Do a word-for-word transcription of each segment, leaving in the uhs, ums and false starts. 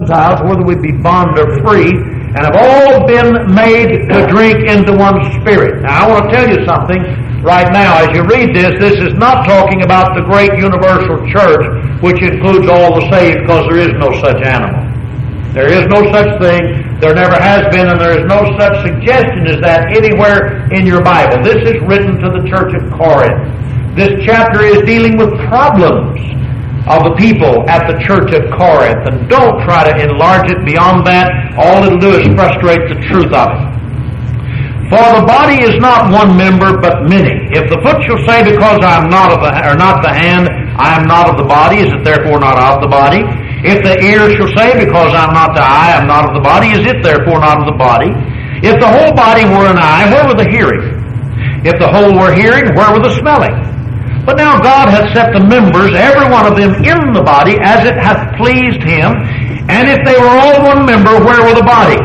whether we be bond or free, and have all been made to drink into one spirit. Now, I want to tell you something right now. As you read this, this is not talking about the great universal church, which includes all the saved, because there is no such animal. There is no such thing. There never has been, and there is no such suggestion as that anywhere in your Bible. This is written to the church of Corinth. This chapter is dealing with problems of the people at the church of Corinth, and don't try to enlarge it beyond that. All it'll do is frustrate the truth of it. For the body is not one member, but many. If the foot shall say, because I am not of the or not the hand, I am not of the body, is it therefore not of the body? If the ear shall say, because I am not the eye, I am not of the body, is it therefore not of the body? If the whole body were an eye, where were the hearing? If the whole were hearing, where were the smelling? But now God hath set the members, every one of them, in the body, as it hath pleased him. And if they were all one member, where were the body?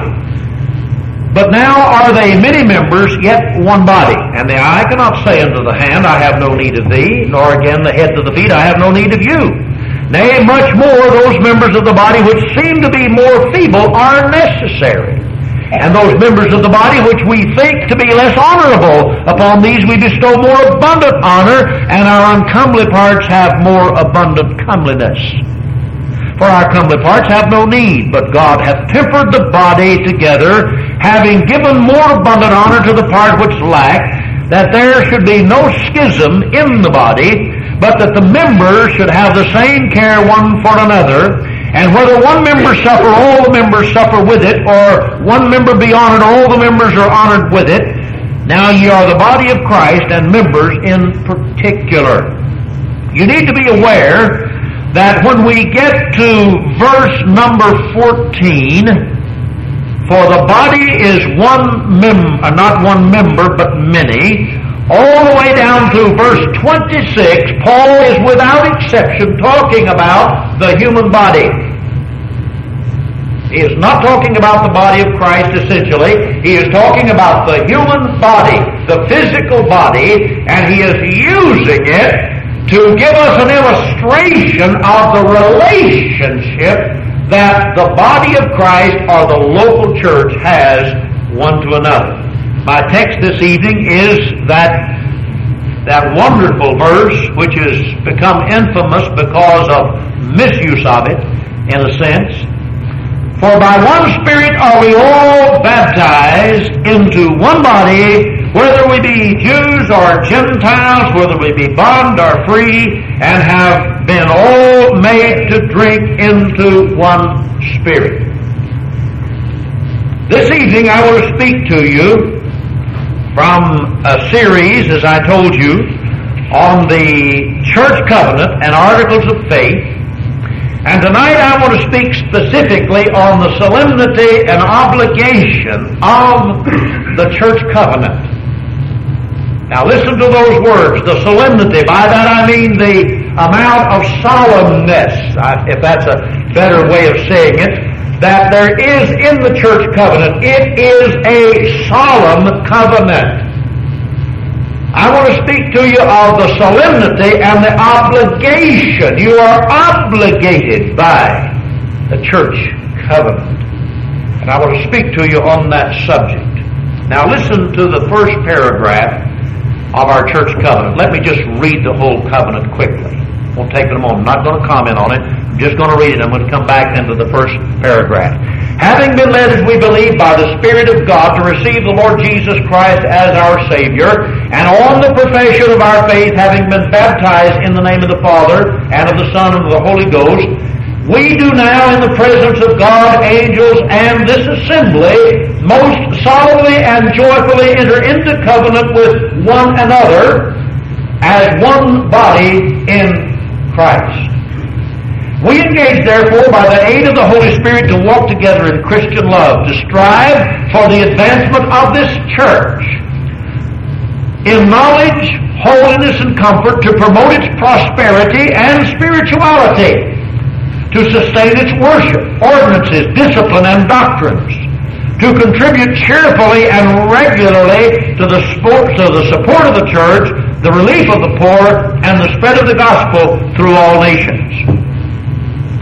But now are they many members, yet one body. And the eye cannot say unto the hand, I have no need of thee, nor again the head to the feet, I have no need of you. Nay, much more those members of the body which seem to be more feeble are necessary. And those members of the body which we think to be less honorable, upon these we bestow more abundant honor, and our uncomely parts have more abundant comeliness. For our comely parts have no need, but God hath tempered the body together, having given more abundant honor to the part which lacked, that there should be no schism in the body, but that the members should have the same care one for another. And whether one member suffer, all the members suffer with it, or one member be honored, all the members are honored with it. Now ye are the body of Christ, and members in particular. You need to be aware that when we get to verse number fourteen, for the body is one mem- uh, not one member, but many, all the way down to verse twenty-six, Paul is without exception talking about the human body. He is not talking about the body of Christ essentially. He is talking about the human body, the physical body, and he is using it to give us an illustration of the relationship that the body of Christ or the local church has one to another. My text this evening is that that wonderful verse which has become infamous because of misuse of it, in a sense. For by one Spirit are we all baptized into one body, whether we be Jews or Gentiles, whether we be bond or free, and have been all made to drink into one Spirit. This evening I want to speak to you from a series, as I told you, on the church covenant and articles of faith. And tonight I want to speak specifically on the solemnity and obligation of the church covenant. Now listen to those words, the solemnity. By that I mean the amount of solemnness, if that's a better way of saying it, that there is in the church covenant. It is a solemn covenant. I want to speak to you of the solemnity and the obligation. You are obligated by the church covenant. And I want to speak to you on that subject. Now listen to the first paragraph of our church covenant. Let me just read the whole covenant quickly. Won't take it a moment. I'm not going to comment on it. I'm just going to read it. I'm going to come back into the first paragraph. Having been led, as we believe, by the Spirit of God to receive the Lord Jesus Christ as our Savior, and on the profession of our faith, having been baptized in the name of the Father, and of the Son, and of the Holy Ghost, we do now in the presence of God, angels, and this assembly, most solemnly and joyfully enter into covenant with one another as one body in Christ. We engage, therefore, by the aid of the Holy Spirit to walk together in Christian love, to strive for the advancement of this church in knowledge, holiness, and comfort, to promote its prosperity and spirituality, to sustain its worship, ordinances, discipline, and doctrines, to contribute cheerfully and regularly to the, support, to the support of the church, the relief of the poor, and the spread of the gospel through all nations.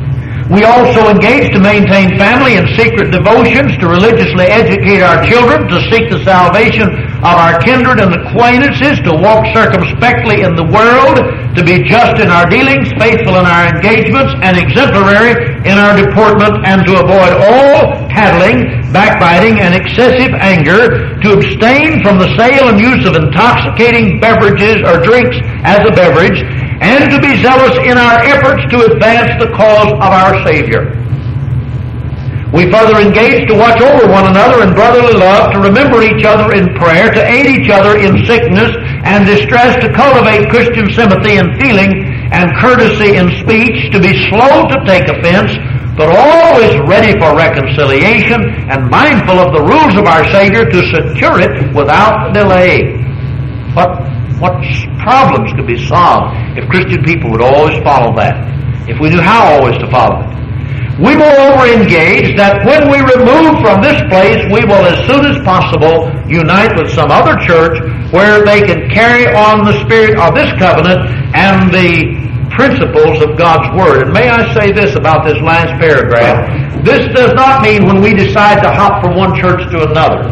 We also engage to maintain family and secret devotions, to religiously educate our children, to seek the salvation of our kindred and acquaintances, to walk circumspectly in the world, to be just in our dealings, faithful in our engagements, and exemplary in our deportment, and to avoid all tattling, backbiting, and excessive anger, to abstain from the sale and use of intoxicating beverages or drinks as a beverage, and to be zealous in our efforts to advance the cause of our Savior. We further engage to watch over one another in brotherly love, to remember each other in prayer, to aid each other in sickness and distress, to cultivate Christian sympathy and feeling and courtesy in speech, to be slow to take offense, but always ready for reconciliation and mindful of the rules of our Savior to secure it without delay. What What problems could be solved if Christian people would always follow that, if we knew how always to follow it. We moreover engage that when we remove from this place, we will as soon as possible unite with some other church where they can carry on the spirit of this covenant and the principles of God's Word. And may I say this about this last paragraph. This does not mean when we decide to hop from one church to another.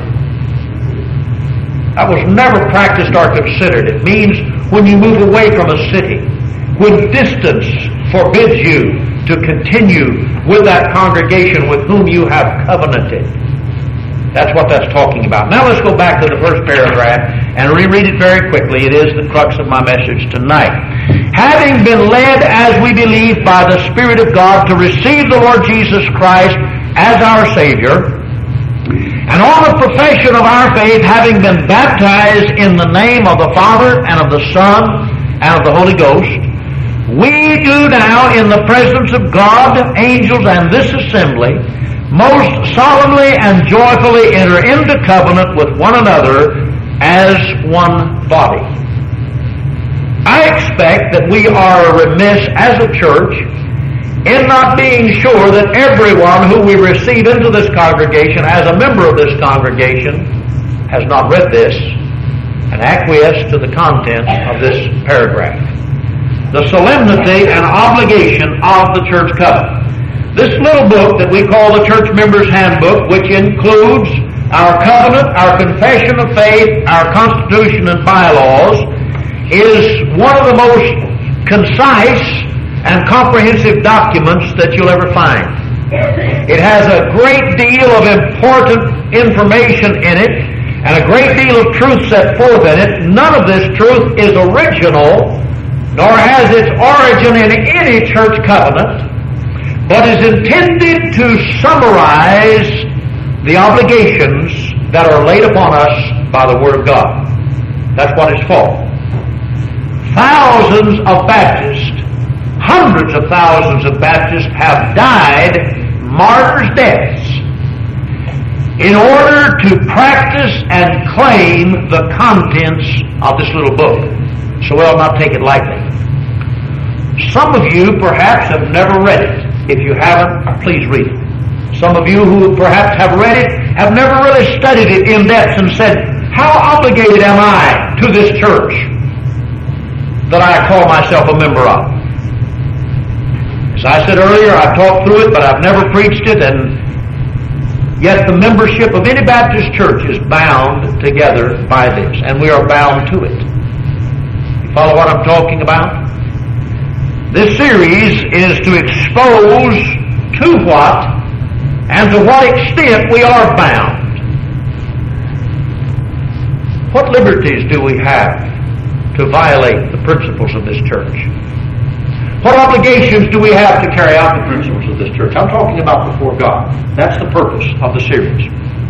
That was never practiced or considered. It means when you move away from a city, when distance forbids you to continue with that congregation with whom you have covenanted. That's what that's talking about. Now let's go back to the first paragraph and reread it very quickly. It is the crux of my message tonight. Having been led, as we believe, by the Spirit of God to receive the Lord Jesus Christ as our Savior, and on the profession of our faith, having been baptized in the name of the Father and of the Son and of the Holy Ghost, we do now in the presence of God, angels, and this assembly, most solemnly and joyfully enter into covenant with one another as one body. I expect that we are remiss as a church in not being sure that everyone who we receive into this congregation as a member of this congregation has not read this and acquiesced to the content of this paragraph. The solemnity and obligation of the church covenant. This little book that we call the Church Members Handbook, which includes our covenant, our confession of faith, our constitution and bylaws, is one of the most concise and comprehensive documents that you'll ever find. It has a great deal of important information in it and a great deal of truth set forth in it. None of this truth is original, nor has its origin in any church covenant, but is intended to summarize the obligations that are laid upon us by the Word of God. That's what it's for. Thousands of Baptists, hundreds of thousands of Baptists have died martyrs' deaths in order to practice and claim the contents of this little book. So we'll not take it lightly. Some of you perhaps have never read it. If you haven't, please read it. Some of you who perhaps have read it have never really studied it in depth and said, how obligated am I to this church that I call myself a member of? As I said earlier, I've talked through it, but I've never preached it, and yet the membership of any Baptist church is bound together by this, and we are bound to it. You follow what I'm talking about? This series is to expose to what and to what extent we are bound. What liberties do we have to violate the principles of this church? What obligations do we have to carry out the principles of this church? I'm talking about before God. That's the purpose of the series.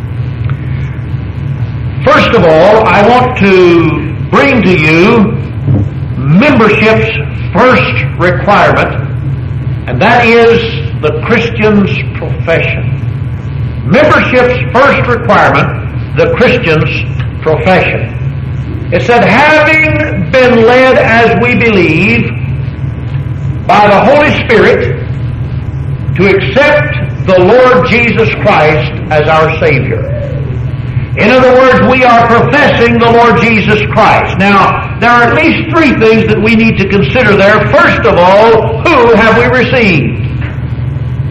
First of all, I want to bring to you membership's first requirement, and that is the Christian's profession. Membership's first requirement, the Christian's profession. It said, having been led as we believe by the Holy Spirit to accept the Lord Jesus Christ as our Savior. In other words, we are professing the Lord Jesus Christ. Now, there are at least three things that we need to consider there. First of all, who have we received?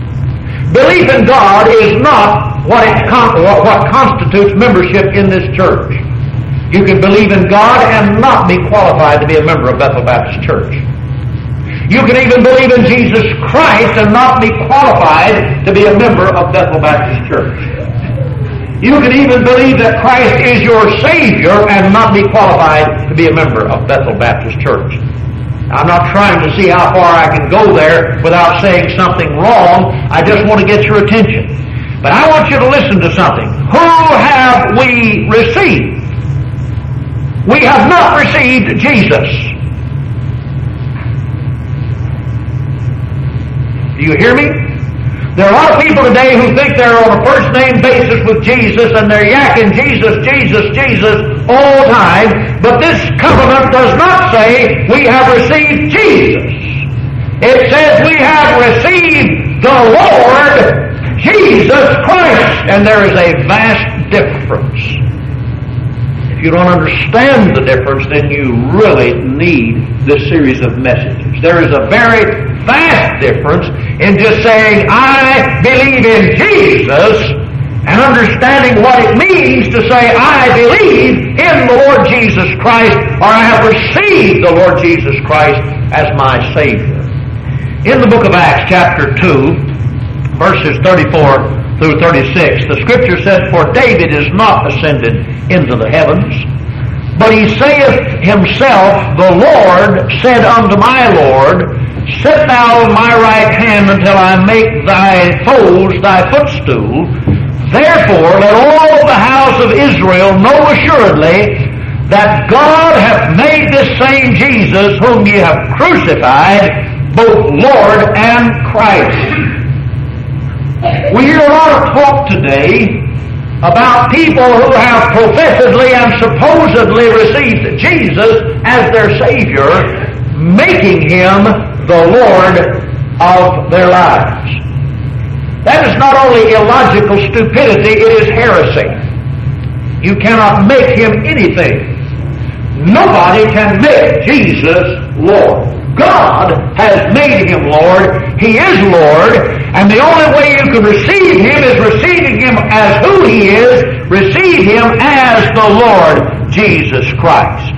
Belief in God is not what, it con- what constitutes membership in this church. You can believe in God and not be qualified to be a member of Bethel Baptist Church. You can even believe in Jesus Christ and not be qualified to be a member of Bethel Baptist Church. You can even believe that Christ is your Savior and not be qualified to be a member of Bethel Baptist Church. I'm not trying to see how far I can go there without saying something wrong. I just want to get your attention. But I want you to listen to something. Who have we received? We have not received Jesus. Do you hear me? There are a lot of people today who think they're on a first-name basis with Jesus and they're yakking Jesus, Jesus, Jesus all the time. But this covenant does not say we have received Jesus. It says we have received the Lord Jesus Christ. And there is a vast difference. If you don't understand the difference, then you really need this series of messages. There is a very vast difference in just saying, I believe in Jesus, and understanding what it means to say, I believe in the Lord Jesus Christ, or I have received the Lord Jesus Christ as my Savior. In the book of Acts, chapter two, verses thirty-four through thirty-six, the Scripture says, For David is not ascended into the heavens, but he saith himself, The Lord said unto my Lord, Sit thou on my right hand until I make thy foes thy footstool. Therefore let all the house of Israel know assuredly that God hath made this same Jesus whom ye have crucified, both Lord and Christ. We hear a lot of talk today about people who have professedly and supposedly received Jesus as their Savior, making Him the Lord of their lives. That is not only illogical stupidity, it is heresy. You cannot make Him anything. Nobody can make Jesus Lord. God has made Him Lord. He is Lord, and the only way you can receive Him is receiving Him as who He is, receive Him as the Lord Jesus Christ.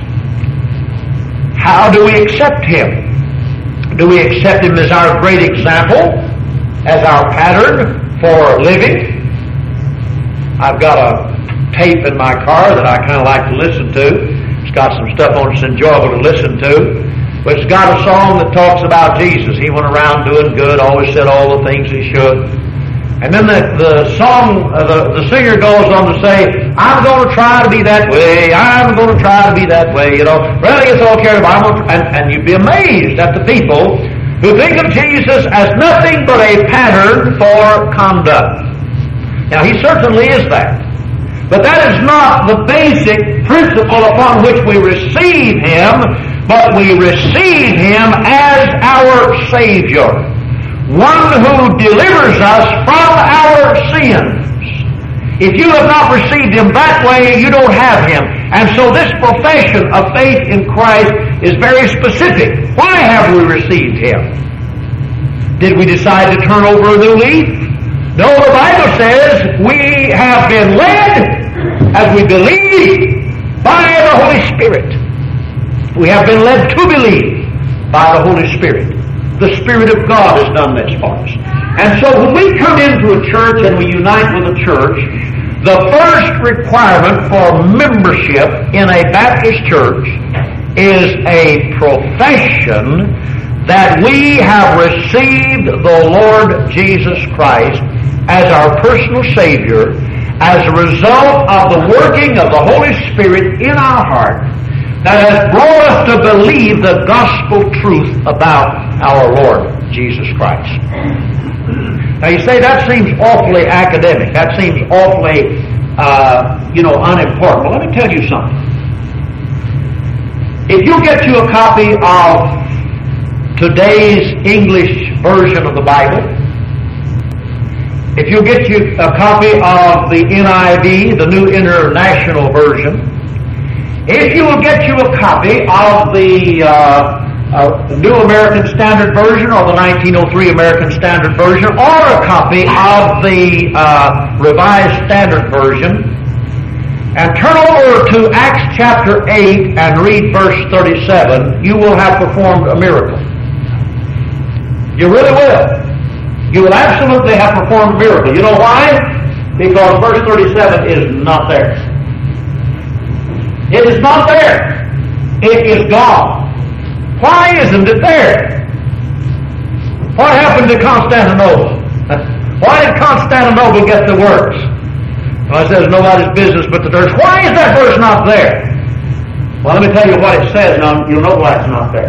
How do we accept Him? Do we accept Him as our great example, as our pattern for living? I've got a tape in my car that I kind of like to listen to. It's got some stuff on it that's enjoyable to listen to. But it's got a song that talks about Jesus. He went around doing good, always said all the things He should. And then the, the song, uh, the, the singer goes on to say, I'm going to try to be that way, I'm going to try to be that way, you know. Really, it's all cared about. And, and you'd be amazed at the people who think of Jesus as nothing but a pattern for conduct. Now, He certainly is that. But that is not the basic principle upon which we receive Him, but we receive Him as our Savior, one who delivers us from our sins. If you have not received Him that way, you don't have Him. And so this profession of faith in Christ is very specific. Why have we received Him? Did we decide to turn over a new leaf? No, the Bible says we have been led as we believe by the Holy Spirit. We have been led to believe by the Holy Spirit. The Spirit of God has done this for us. And so when we come into a church and we unite with a church, the first requirement for membership in a Baptist church is a profession that we have received the Lord Jesus Christ as our personal Savior as a result of the working of the Holy Spirit in our heart that has brought us to believe the gospel truth about our Lord Jesus Christ. Now you say that seems awfully academic. That seems awfully, uh, you know, unimportant. Well, let me tell you something. If you get you a copy of today's English version of the Bible, if you get you a copy of the N I V, the New International Version, if you will get you a copy of the uh, uh, the New American Standard Version or the nineteen oh three American Standard Version or a copy of the uh, Revised Standard Version and turn over to Acts chapter eight and read verse thirty-seven, you will have performed a miracle. You really will. You will absolutely have performed a miracle. You know why? Because verse thirty-seven is not there. It is not there. It is gone. Why isn't it there? What happened to Constantinople? Why did Constantinople get the works? Well, it says nobody's business but the church. Why is that verse not there? Well, let me tell you what it says, and you'll know why it's not there.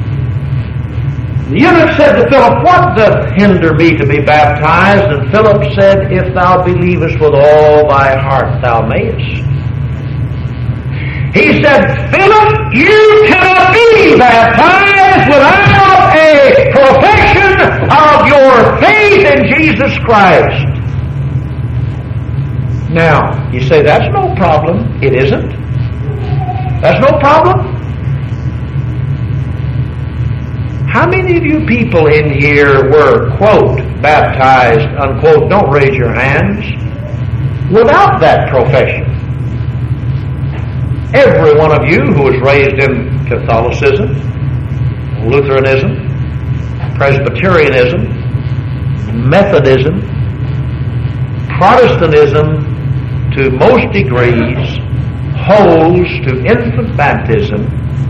The eunuch said to Philip, what doth hinder me to be baptized? And Philip said, if thou believest with all thy heart, thou mayest. He said, Philip, you cannot be baptized without a profession of your faith in Jesus Christ. Now, you say, that's no problem. It isn't. That's no problem. How many of you people in here were, quote, baptized, unquote, don't raise your hands, without that profession? Every one of you who was raised in Catholicism, Lutheranism, Presbyterianism, Methodism, Protestantism, to most degrees, holds to infant baptism,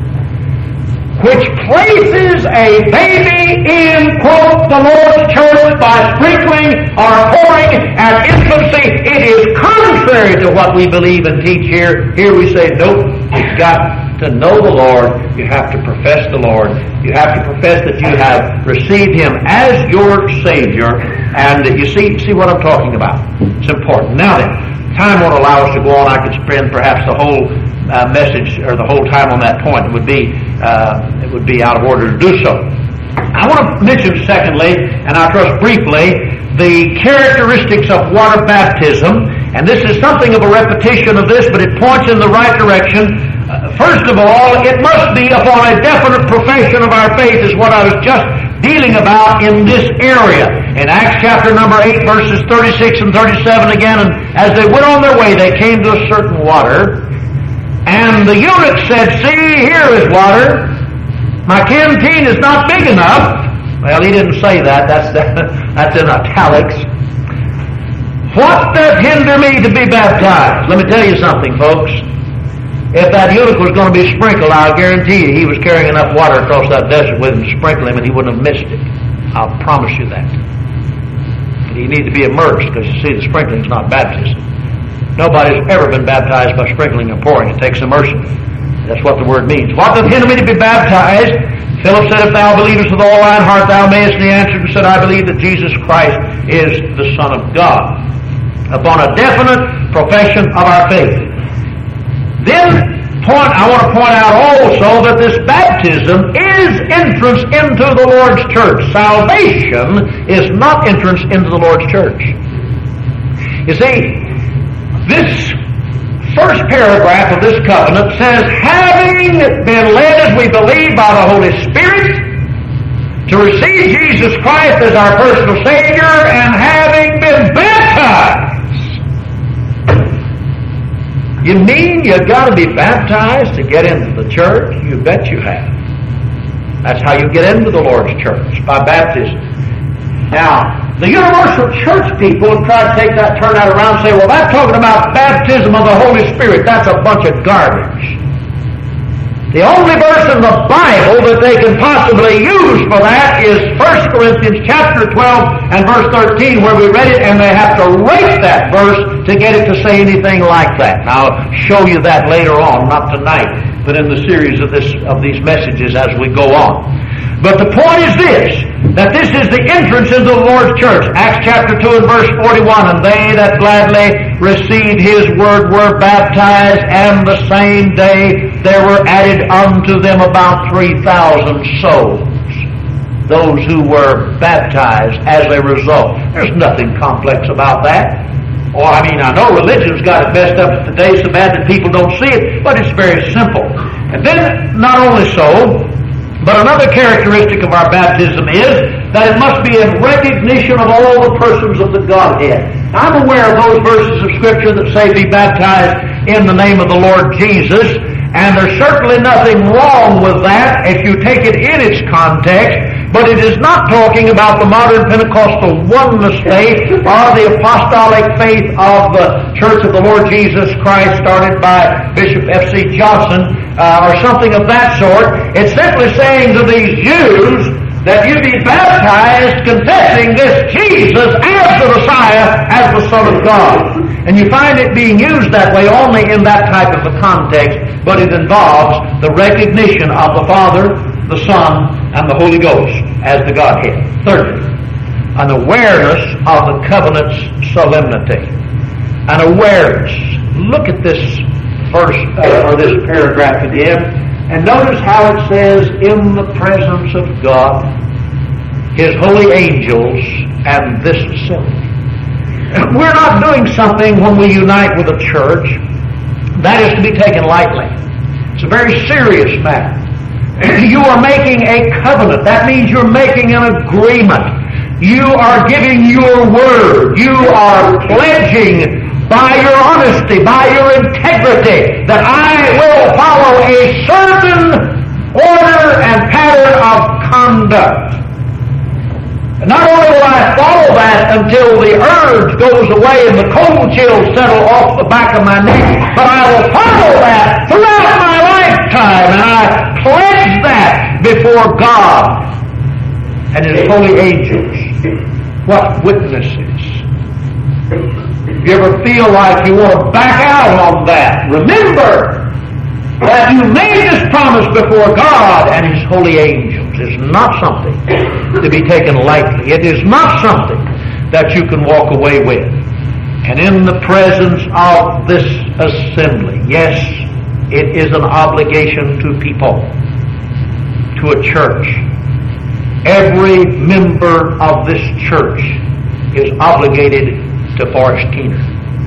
which places a baby in, quote, the Lord's church by sprinkling or pouring at infancy. It is contrary to what we believe and teach here. Here we say, nope, you've got to know the Lord. You have to profess the Lord. You have to profess that you have received Him as your Savior. And you see, see what I'm talking about. It's important. Now then, time won't allow us to go on. I could spend perhaps the whole uh, message or the whole time on that point. It would be uh, it would be out of order to do so. I want to mention, secondly, and I trust briefly, the characteristics of water baptism. And this is something of a repetition of this, but it points in the right direction. Uh, first of all, it must be upon a definite profession of our faith, is what I was just dealing about in this area. In Acts chapter number eight, verses thirty-six and thirty-seven again, and as they went on their way, they came to a certain water, and the eunuch said, see, here is water. My canteen is not big enough. Well, he didn't say that. That's, that's in italics. What doth hinder me to be baptized? Let me tell you something, folks. If that eunuch was going to be sprinkled, I'll guarantee you he was carrying enough water across that desert with him to sprinkle him, and he wouldn't have missed it. I'll promise you that. But you need to be immersed, because you see, the sprinkling is not baptism. Nobody's ever been baptized by sprinkling and pouring. It takes immersion. That's what the word means. What doth hinder me to be baptized? Philip said, if thou believest with all thine heart, thou mayest. And he answered and said, I believe that Jesus Christ is the Son of God. Upon a definite profession of our faith. Then point, I want to point out also that this baptism is entrance into the Lord's church. Salvation is not entrance into the Lord's church. You see, this first paragraph of this covenant says, having been led, as we believe, by the Holy Spirit to receive Jesus Christ as our personal Savior, and having been baptized. You mean you've got to be baptized to get into the church? You bet you have. That's how you get into the Lord's church, by baptism. Now, the universal church people have tried to take that, turn that around and say, well, that's talking about baptism of the Holy Spirit. That's a bunch of garbage. The only verse in the Bible that they can possibly use for that is First Corinthians chapter twelve and verse thirteen, where we read it, and they have to rate that verse to get it to say anything like that. Now, I'll show you that later on, not tonight, but in the series of this of these messages as we go on. But the point is this, that this is the entrance into the Lord's church. Acts chapter two and verse forty-one, and they that gladly received His word were baptized, and the same day there were added unto them about three thousand souls. Those who were baptized as a result. There's nothing complex about that. Oh, I mean, I know religion's got it messed up today so bad that people don't see it, but it's very simple. And then, not only so, But another characteristic of our baptism is that it must be in recognition of all the persons of the Godhead. I'm aware of those verses of Scripture that say be baptized in the name of the Lord Jesus, and there's certainly nothing wrong with that if you take it in its context, but it is not talking about the modern Pentecostal oneness faith or the apostolic faith of the Church of the Lord Jesus Christ started by Bishop F C Johnson uh, or something of that sort. It's simply saying to these Jews that you be baptized confessing this Jesus as the Messiah, as the Son of God. And you find it being used that way only in that type of a context, but it involves the recognition of the Father, the Son, and the Holy Ghost as the Godhead. Thirdly, an awareness of the covenant's solemnity. An awareness. Look at this verse, uh, or this paragraph again, and notice how it says, in the presence of God, His holy angels, and this assembly. We're not doing something when we unite with a church that is to be taken lightly. It's a very serious matter. You are making a covenant. That means you're making an agreement. You are giving your word. You are pledging by your honesty, by your integrity, that I will follow a certain order and pattern of conduct. Not only will I follow that until the urge goes away and the cold chills settle off the back of my neck, but I will follow that throughout my lifetime, and I pledge that before God and His holy angels. What witnesses? If you ever feel like you want to back out on that, remember that you made this promise before God and His holy angels. It's not something to be taken lightly. It is not something that you can walk away with. And in the presence of this assembly, yes, it is an obligation to people, to a church. Every member of this church is obligated to Forrest Keener.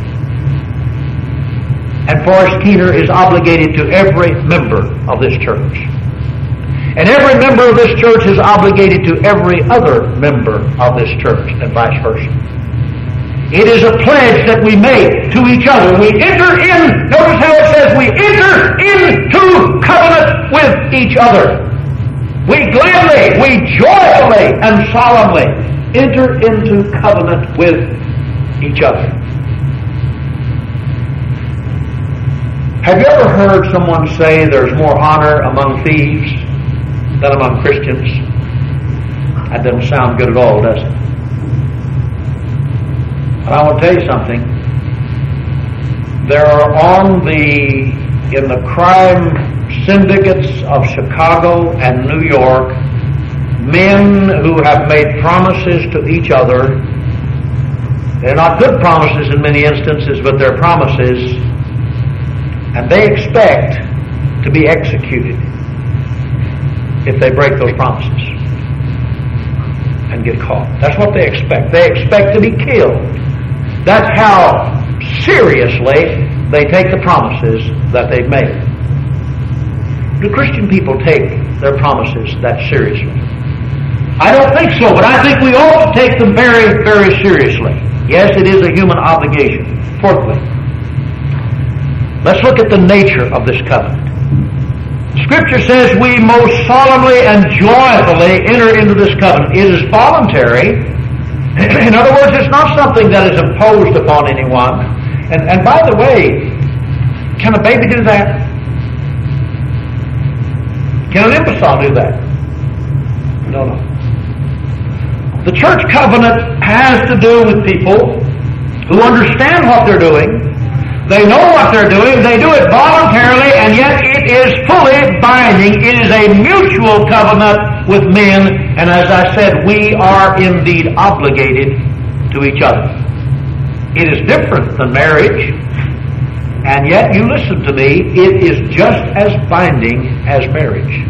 And Forrest Keener is obligated to every member of this church. And every member of this church is obligated to every other member of this church, and vice versa. It is a pledge that we make to each other. We enter in, notice how it says, we enter into covenant with each other. We gladly, we joyfully and solemnly enter into covenant with each other. Have you ever heard someone say there's more honor among thieves than among Christians? That doesn't sound good at all, does it? But I want to tell you something. There are on the, in the crime syndicates of Chicago and New York, men who have made promises to each other. They're not good promises in many instances, but they're promises, and they expect to be executed if they break those promises and get caught. That's what they expect. They expect to be killed. That's how seriously they take the promises that they've made. Do Christian people take their promises that seriously? I don't think so, but I think we ought to take them very, very seriously. Yes, it is a human obligation. Fourthly, let's look at the nature of this covenant. Scripture says we most solemnly and joyfully enter into this covenant. It is voluntary. In other words, it's not something that is imposed upon anyone. And, and by the way, can a baby do that? Can an imbecile do that? No, no. The church covenant has to do with people who understand what they're doing. They know what they're doing. They do it voluntarily, and yet it is fully binding. It is a mutual covenant with men, and as I said, we are indeed obligated to each other. It is different than marriage, and yet, you listen to me, it is just as binding as marriage.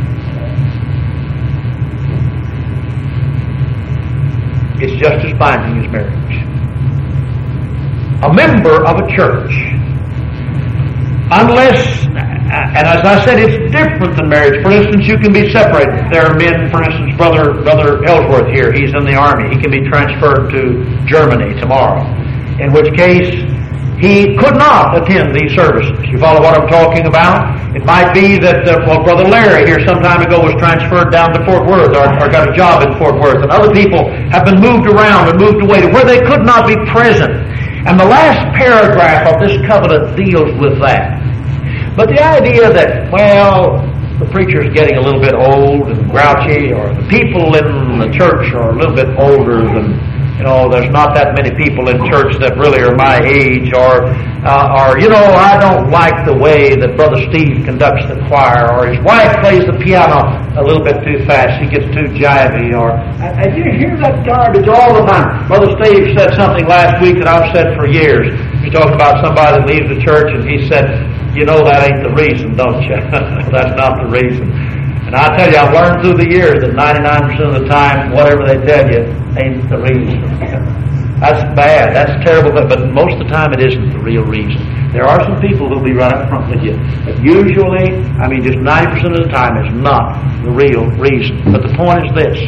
It's just as binding as marriage. A member of a church, unless, and as I said, it's different than marriage. For instance, you can be separated. There are men, for instance, Brother Brother Ellsworth here, he's in the Army. He can be transferred to Germany tomorrow, in which case he could not attend these services. You follow what I'm talking about? It might be that, uh, well, Brother Larry here some time ago was transferred down to Fort Worth, or, or got a job in Fort Worth, and other people have been moved around and moved away to where they could not be present. And the last paragraph of this covenant deals with that. But the idea that, well, the preacher's getting a little bit old and grouchy, or the people in the church are a little bit older than, you know, there's not that many people in church that really are my age, or, uh, or you know, I don't like the way that Brother Steve conducts the choir, or his wife plays the piano a little bit too fast, she gets too jivey, or, and you hear that garbage all the time. Brother Steve said something last week that I've said for years. He talked about somebody that leaves the church, and he said, you know that ain't the reason, don't you? That's not the reason. And I tell you, I've learned through the years that ninety-nine percent of the time, whatever they tell you ain't the reason. That's bad. That's terrible. But, but most of the time, it isn't the real reason. There are some people who'll be right up front with you. But usually, I mean, just ninety percent of the time, it's not the real reason. But the point is this.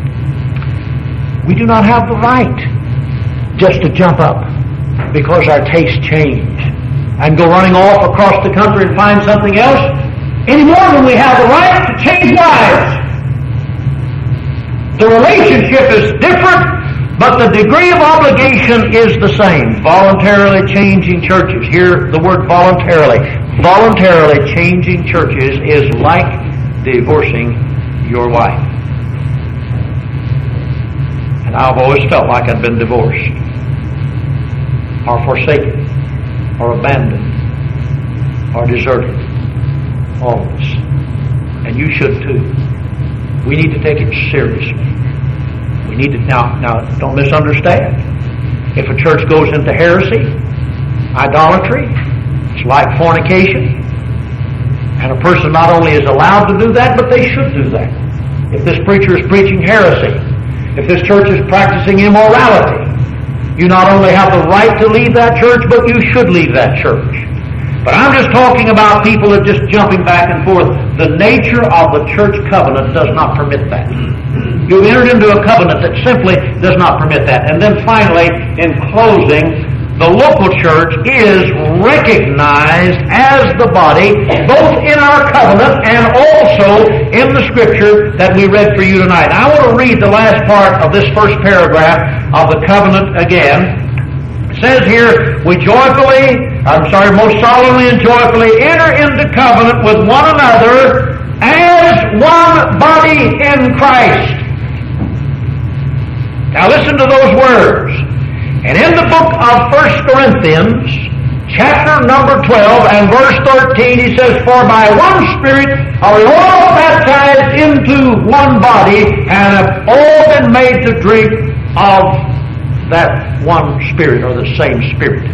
We do not have the right just to jump up because our tastes change and go running off across the country and find something else, any more than we have the right to change lives. The relationship is different, but the degree of obligation is the same. Voluntarily changing churches. Hear the word voluntarily. Voluntarily changing churches is like divorcing your wife. And I've always felt like I've been divorced, or forsaken, or abandoned, or deserted. Always. And you should too. We need to take it seriously. We need to, now, now, don't misunderstand. If a church goes into heresy, idolatry, it's like fornication, and a person not only is allowed to do that, but they should do that. If this preacher is preaching heresy, if this church is practicing immorality, you not only have the right to leave that church, but you should leave that church. But I'm just talking about people that are just jumping back and forth. The nature of the church covenant does not permit that. You've entered into a covenant that simply does not permit that. And then finally, in closing, the local church is recognized as the body, both in our covenant and also in the scripture that we read for you tonight. I want to read the last part of this first paragraph of the covenant again. It says here, we joyfully, I'm sorry, most solemnly and joyfully enter into covenant with one another as one body in Christ. Now listen to those words. And in the book of First Corinthians, chapter number twelve and verse thirteen, he says, for by one Spirit are we all baptized into one body, and have all been made to drink of that one Spirit, or the same Spirit.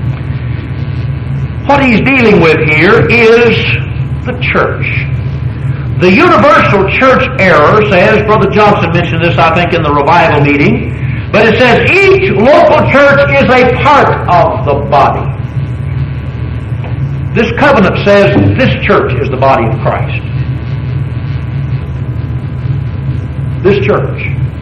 What he's dealing with here is the church. The universal church error says, Brother Johnson mentioned this, I think, in the revival meeting, but it says each local church is a part of the body. This covenant says this church is the body of Christ. This church.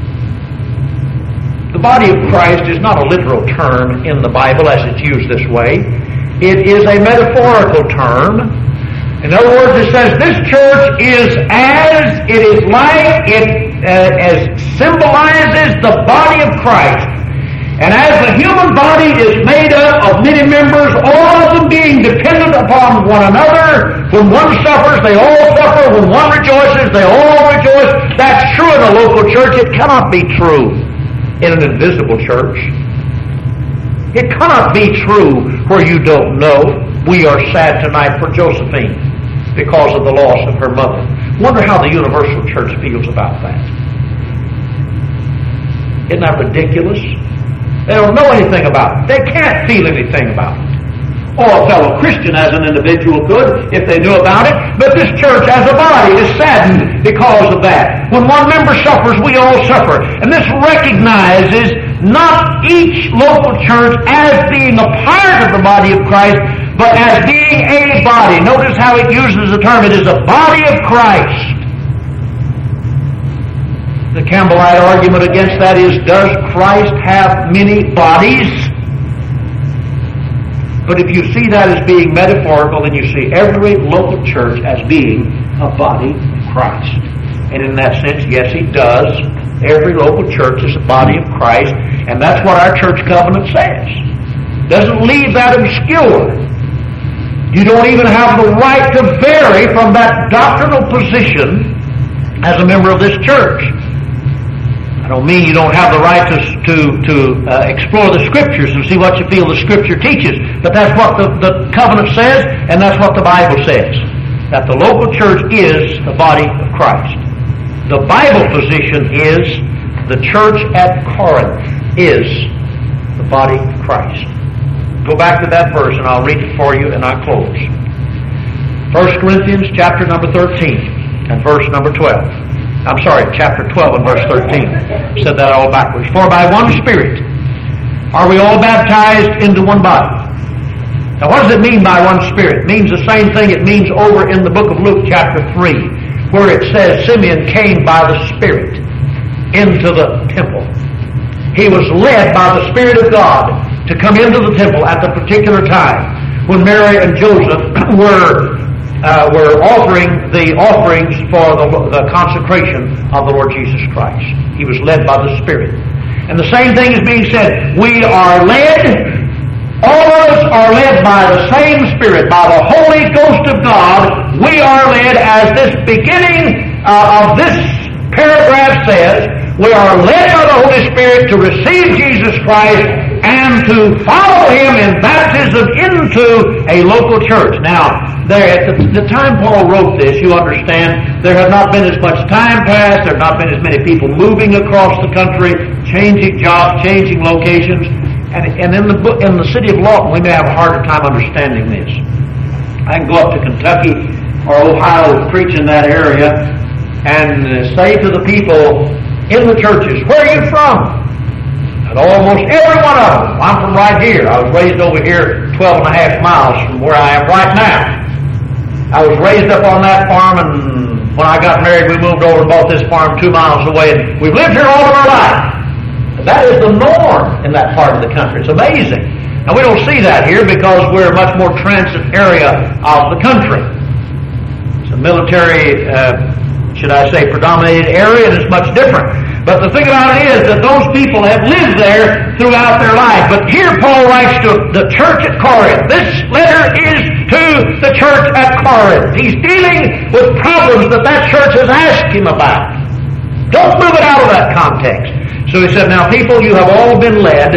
The body of Christ is not a literal term in the Bible as it's used this way. It is a metaphorical term. In other words, it says this church is as, it is like, it uh, as symbolizes the body of Christ. And as the human body is made up of many members, all of them being dependent upon one another, when one suffers, they all suffer. When one rejoices, they all rejoice. That's true in a local church. It cannot be true in an invisible church. It cannot be true where you don't know. We are sad tonight for Josephine because of the loss of her mother. Wonder how the universal church feels about that. Isn't that ridiculous? They don't know anything about it. They can't feel anything about it. Or a fellow Christian as an individual could if they knew about it. But this church as a body is saddened because of that. When one member suffers, we all suffer. And this recognizes not each local church as being a part of the body of Christ, but as being a body. Notice how it uses the term. It is a body of Christ. The Campbellite argument against that is, does Christ have many bodies? But if you see that as being metaphorical, then you see every local church as being a body of Christ. And in that sense, yes, he does. Every local church is a body of Christ, and that's what our church covenant says. Doesn't leave that obscure. You don't even have the right to vary from that doctrinal position as a member of this church. I don't mean you don't have the right to to, to uh, explore the Scriptures and see what you feel the Scripture teaches, but that's what the, the covenant says, and that's what the Bible says, that the local church is the body of Christ. The Bible position is the church at Corinth is the body of Christ. Go back to that verse, and I'll read it for you, and I'll close. First Corinthians chapter number thirteen and verse number twelve. I'm sorry, chapter twelve and verse thirteen. I said that all backwards. For by one Spirit are we all baptized into one body. Now what does it mean by one Spirit? It means the same thing it means over in the book of Luke chapter three, where it says Simeon came by the Spirit into the temple. He was led by the Spirit of God to come into the temple at the particular time when Mary and Joseph were Uh, were offering the offerings for the, the consecration of the Lord Jesus Christ. He was led by the Spirit. And the same thing is being said. We are led, all of us are led by the same Spirit, by the Holy Ghost of God. We are led, as this beginning uh, of this paragraph says, we are led by the Holy Spirit to receive Jesus Christ and to follow Him in baptism into a local church. Now, there, at the, the time Paul wrote this, you understand, there have not been as much time passed, there have not been as many people moving across the country, changing jobs, changing locations, and, and in the book, in the city of Lawton, we may have a harder time understanding this. I can go up to Kentucky or Ohio, preach in that area, and say to the people in the churches, where are you from? And almost every one of them, I'm from right here. I was raised over here twelve and a half miles from where I am right now. I was raised up on that farm, and when I got married, we moved over and bought this farm two miles away, and we've lived here all of our life. And that is the norm in that part of the country. It's amazing. Now, we don't see that here because we're a much more transit area of the country. It's a military, uh, should I say, predominated area, and it's much different. But the thing about it is that those people have lived there throughout their life. But here Paul writes to the church at Corinth. This letter is to the church at Corinth. He's dealing with problems that that church has asked him about. Don't move it out of that context. So he said, now people, you have all been led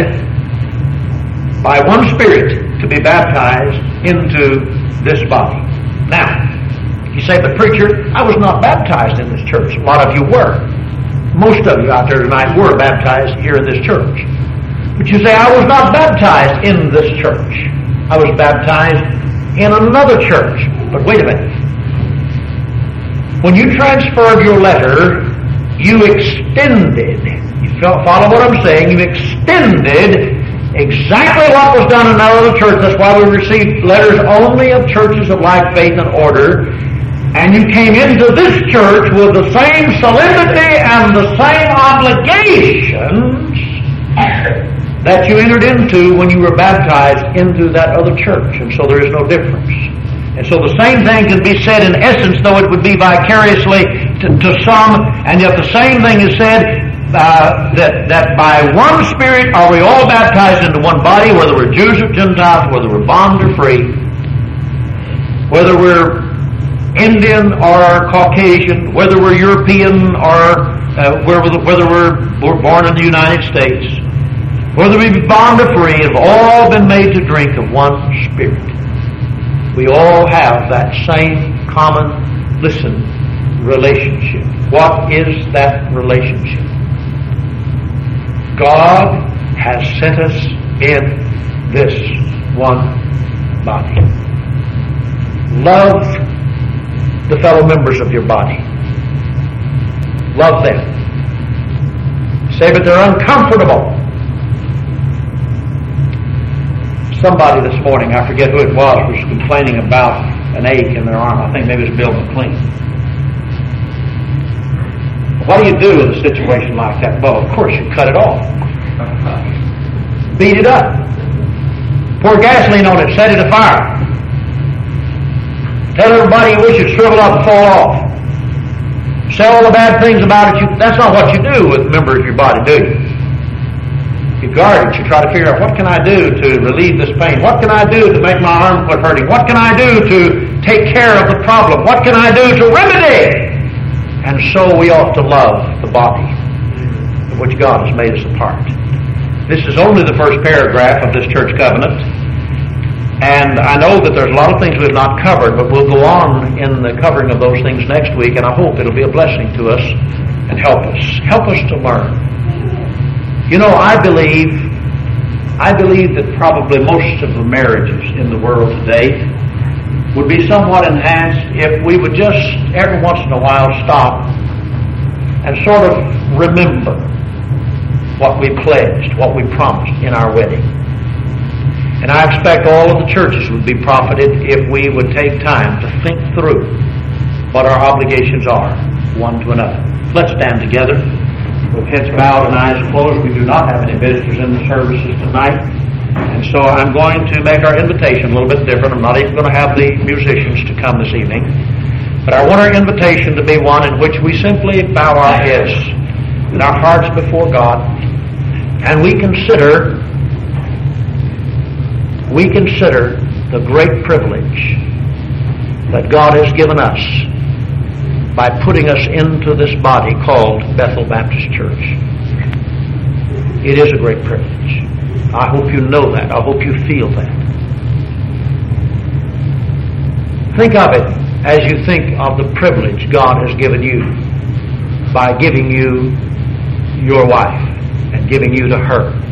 by one Spirit to be baptized into this body. Now, you say, but preacher, I was not baptized in this church. A lot of you were. Most of you out there tonight were baptized here in this church. But you say, I was not baptized in this church. I was baptized in another church. But wait a minute. When you transferred your letter, you extended, you follow what I'm saying, you extended exactly what was done in that other church. That's why we received letters only of churches of like faith and order. And you came into this church with the same solemnity and the same obligations that you entered into when you were baptized into that other church. And so there is no difference. And so the same thing can be said in essence, though it would be vicariously to, to some, and yet the same thing is said uh, that, that by one Spirit are we all baptized into one body, whether we're Jews or Gentiles, whether we're bond or free, whether we're Indian or Caucasian, whether we're European or uh, whether, whether we're, we're born in the United States, whether we be bond or free, have all been made to drink of one Spirit. We all have that same common, listen, relationship. What is that relationship? God has sent us in this one body. Love the fellow members of your body. Love them. Say, but they're uncomfortable. Somebody this morning, I forget who it was, was complaining about an ache in their arm. I think maybe it was Bill McLean. What do you do in a situation like that? Well, of course, you cut it off. Beat it up. Pour gasoline on it, set it afire. Tell everybody you wish you'd shrivel up and fall off. Say all the bad things about it. You, that's not what you do with members of your body, do you? You guard it. You try to figure out, what can I do to relieve this pain? What can I do to make my arm quit hurting? What can I do to take care of the problem? What can I do to remedy it? And so we ought to love the body of which God has made us a part. This is only the first paragraph of this church covenant. And I know that there's a lot of things we've not covered, but we'll go on in the covering of those things next week, and I hope it'll be a blessing to us and help us. Help us to learn. You know, I believe, I believe that probably most of the marriages in the world today would be somewhat enhanced if we would just every once in a while stop and sort of remember what we pledged, what we promised in our wedding. And I expect all of the churches would be profited if we would take time to think through what our obligations are one to another. Let's stand together with heads bowed and eyes closed. We do not have any visitors in the services tonight. And so I'm going to make our invitation a little bit different. I'm not even going to have the musicians to come this evening. But I want our invitation to be one in which we simply bow our heads and our hearts before God, and we consider we consider the great privilege that God has given us by putting us into this body called Bethel Baptist Church. It is a great privilege. I hope you know that. I hope you feel that. Think of it as you think of the privilege God has given you by giving you your wife and giving you to her.